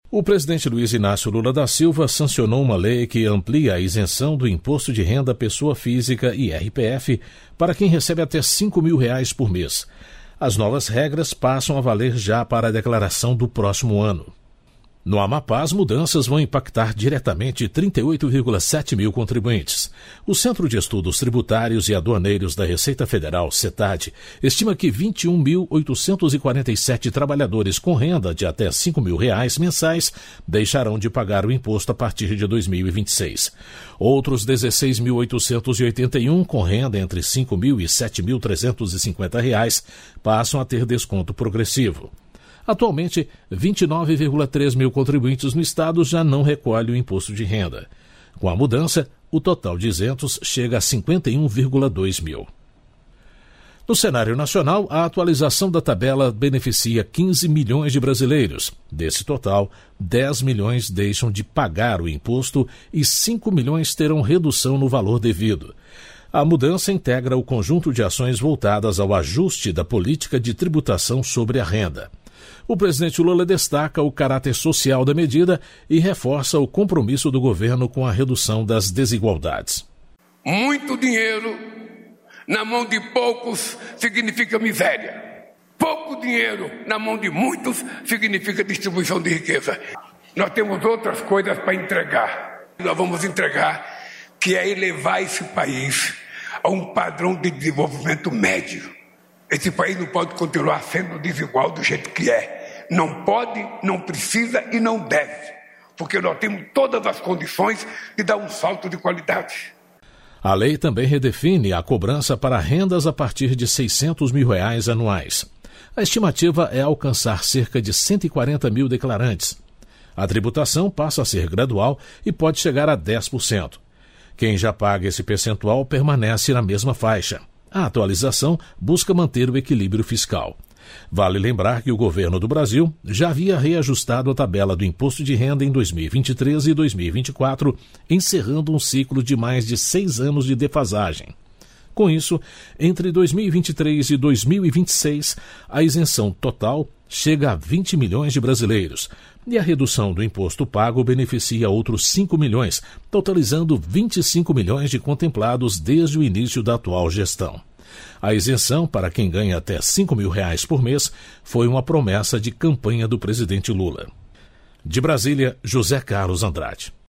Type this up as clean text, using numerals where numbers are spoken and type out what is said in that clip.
O presidente Luiz Inácio Lula da Silva sancionou uma lei que amplia a isenção do Imposto de Renda à Pessoa Física, IRPF, para quem recebe até R$5.000 por mês. As novas regras passam a valer já para a declaração do próximo ano. No Amapá, as mudanças vão impactar diretamente 38,7 mil contribuintes. O Centro de Estudos Tributários e Aduaneiros da Receita Federal, CETAD, estima que 21.847 trabalhadores com renda de até R$5.000 mensais deixarão de pagar o imposto a partir de 2026. Outros 16.881 com renda entre R$5.000 e R$7.350 passam a ter desconto progressivo. Atualmente, 29,3 mil contribuintes no estado já não recolhem o imposto de renda. Com a mudança, o total de isentos chega a 51,2 mil. No cenário nacional, a atualização da tabela beneficia 15 milhões de brasileiros. Desse total, 10 milhões deixam de pagar o imposto e 5 milhões terão redução no valor devido. A mudança integra o conjunto de ações voltadas ao ajuste da política de tributação sobre a renda. O presidente Lula destaca o caráter social da medida e reforça o compromisso do governo com a redução das desigualdades. Muito dinheiro na mão de poucos significa miséria. Pouco dinheiro na mão de muitos significa distribuição de riqueza. Nós temos outras coisas para entregar. Nós vamos entregar, que é elevar esse país a um padrão de desenvolvimento médio. Esse país não pode continuar sendo desigual do jeito que é. Não pode, não precisa e não deve, porque nós temos todas as condições de dar um salto de qualidade. A lei também redefine a cobrança para rendas a partir de R$600 mil anuais. A estimativa é alcançar cerca de 140 mil declarantes. A tributação passa a ser gradual e pode chegar a 10%. Quem já paga esse percentual permanece na mesma faixa. A atualização busca manter o equilíbrio fiscal. Vale lembrar que o governo do Brasil já havia reajustado a tabela do imposto de renda em 2023 e 2024, encerrando um ciclo de mais de 6 anos de defasagem. Com isso, entre 2023 e 2026, a isenção total chega a 20 milhões de brasileiros e a redução do imposto pago beneficia outros 5 milhões, totalizando 25 milhões de contemplados desde o início da atual gestão. A isenção para quem ganha até R$5.000 por mês foi uma promessa de campanha do presidente Lula. De Brasília, José Carlos Andrade.